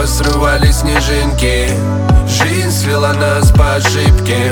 неба срывались снежинки, жизнь свела нас по ошибке.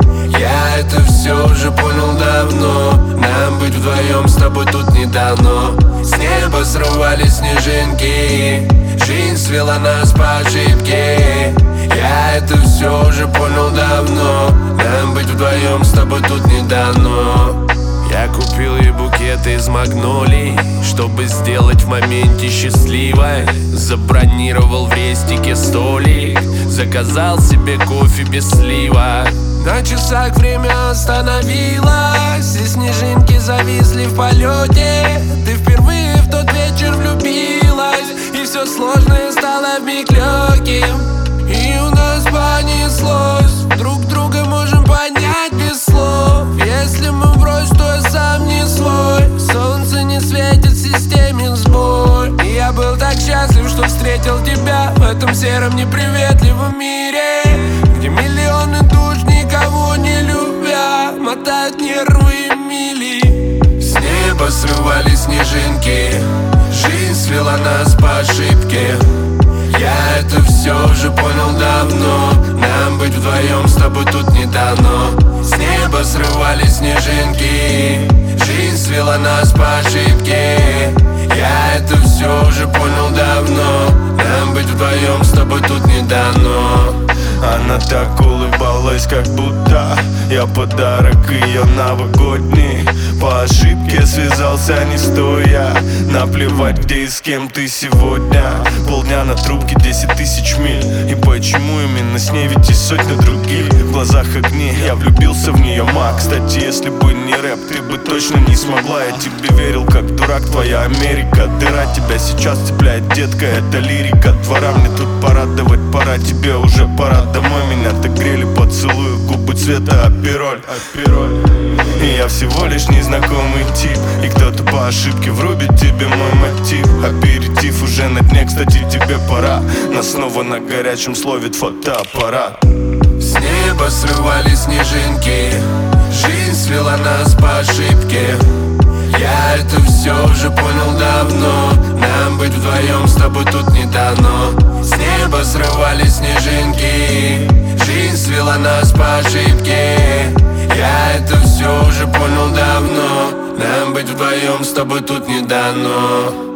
Я это все уже понял давно, нам быть вдвоем с тобой тут не дано. С неба срывались снежинки, жизнь свела нас по ошибке. Я это все уже понял давно, нам быть вдвоем с тобой тут не дано. Я купил ей букет из магнолий, чтобы сделать в моменте счастливой. Забронировал в рестике столик, заказал себе кофе без слива. На часах время остановилось, и снежинки зависли в полете. Ты впервые в тот вечер влюбилась, и все сложное стало вмиг легким. И у нас понеслось, друг друга можем понять без слов. Если мы врозь, то я сам не свой. Солнце не светит, в системе сбой. И я был так счастлив, что встретил тебя в этом сером неприветливом мире, где миллионы душ, никого не любя, мотают нервы мили. С неба срывались снежинки, жизнь свела нас по ошибке. Я это все уже понял давно, нам быть вдвоем с тобой тут не дано. С неба срывались снежинки, жизнь свела нас по ошибке. Я это все уже понял давно, нам быть вдвоем с тобой тут не дано. Она так улыбалась, как будто я подарок ее новогодний. По ошибке связался не стоя, наплевать где и с кем ты сегодня. Полдня на трубке, 10 тысяч миль. И почему именно с ней, ведь и сотня других. В глазах огни, я влюбился в нее, ма. Кстати, если бы не рэп, ты бы точно не смогла. Я тебе верил, как дурак, твоя Америка. Дыра тебя сейчас цепляет, детка, это лирика. Двора мне тут порадовать пора, тебе уже пора домой. Меня так грели поцелуи, губы цвета апероль. И я всего лишь незнакомый тип, и кто-то по ошибке врубит тебе мой мотив. Аперитив уже на дне, кстати, тебе пора. Нас снова на горячем словит фотоаппарат. С неба срывались снежинки, жизнь свела нас по ошибке. Я это все уже понял давно, нам быть вдвоем с тобой тут не дано. С неба срывались снежинки, жизнь свела нас по ошибке. Я это все уже понял давно, нам быть вдвоем с тобой тут не дано.